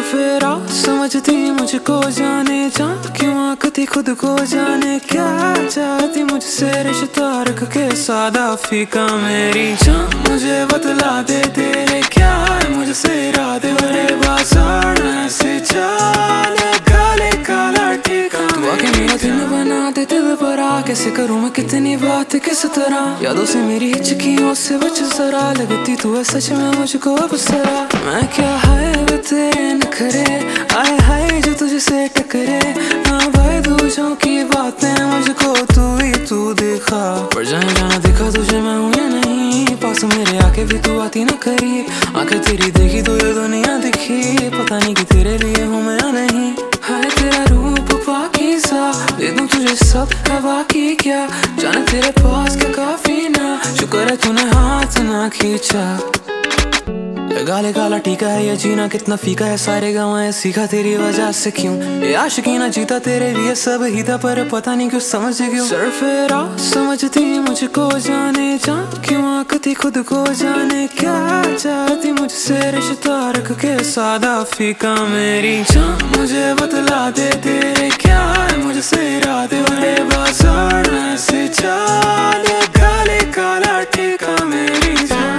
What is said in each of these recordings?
सरफेरा समझती मुझको जाने जा, क्यों आंकती खुद को जाने, क्या चाहती मुझसे रिश्ता रख के सादा फीका मेरी जान। मुझे बतला दे तेरे क्या है मुझसे इरादे, बड़े बासाड़ ऐसे चाले काले काला टीका। तू आके मेरा दिन बना दे दिल पर आ, कैसे करूँ मैं कितनी बात किस तरह, यादों से मेरी हिचकियों से बच जरा, लगती तू है सच में मुझको अब सरा। मैं क्या है वो तेरे नखरे, आए हाय जो तुझसे टकरे, हाँ भाई दूसरों की बातें मुझको तू दिखा। पर जाने जाना दिखा तुझे मैं हूँ या नहीं, पास मेरे आके भी तू आती न करी, आंखें तेरी देखी तो ये दुनिया दिखी, पता नहीं कि तेरे लिए हूँ मैं या नहीं। हाय तेरा रूप पाकीज़ा, दे दूँ तुझे सब है बाकी क्या, जाने तेरे पास क्या काफी ना, शुक्र है तूने हाथ ना खींचा। गाले काला टीका है ये जीना कितना फीका है, सारे गाँव सीखा तेरी वजह से, क्यों ये आशिकी ना जीता तेरे लिए सब ही था, पर पता नहीं क्यों समझ क्यों। सरफेरा समझती मुझको जाने जा, क्यों आंकती खुद को जाने, क्या चाहती मुझसे रिश्ता रख के सादा फीका मेरी जान। मुझे बतला दे तेरे क्या है मुझसे इरादे, बड़े बासाड़ ऐसे चाले काले काला टीका मेरी जान।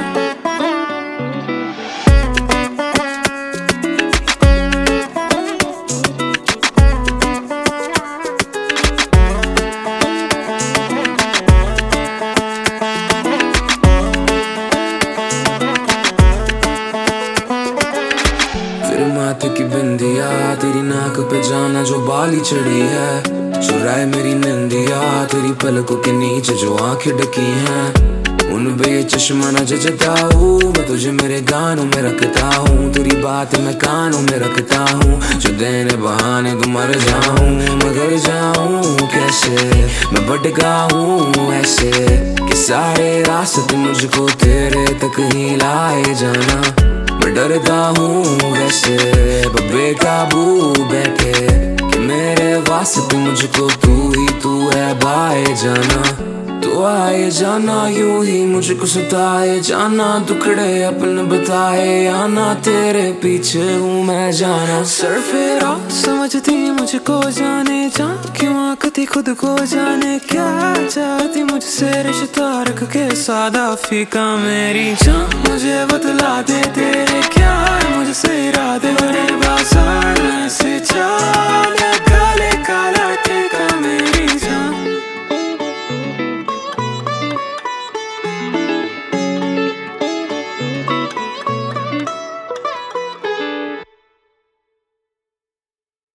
माथे की बिंदिया तेरी नाक पे जाना जो बाली चढ़ी है, चुराए मेरी निंदिया तेरी पलकों के नीचे जो आंखें ढकी हैं, उन बे चश्मा न जचता हूँ मैं तुझे मेरे गानों में रखता हूँ, तेरी बात मैं कानों में रखता हूँ, जो देने बहाने तो मर जाऊँ, मगर जाऊँ कैसे मैं भटका हूँ ऐसे कि सारे रास्ते मुझको तेरे तक ही लाए जाना। मैं डरता हूँ वैसे बेकाबू बैठे कि मेरे वास्ते मुझको तू है बाए जाना, तो आए जाना यूं ही मुझको सताए जाना, दुखड़े अपने बताए आना, तेरे पीछे हूँ मैं जाना। सरफेरा समझती मुझको जाने जा, क्यों आंकती खुद को जाने, क्या चाहती मुझसे रिश्ता रख के सादा फीका मेरी जान। मुझे बतला दे तेरे क्या है मुझसे इरादे, बड़े बासाड़ ऐसे चाले काले काला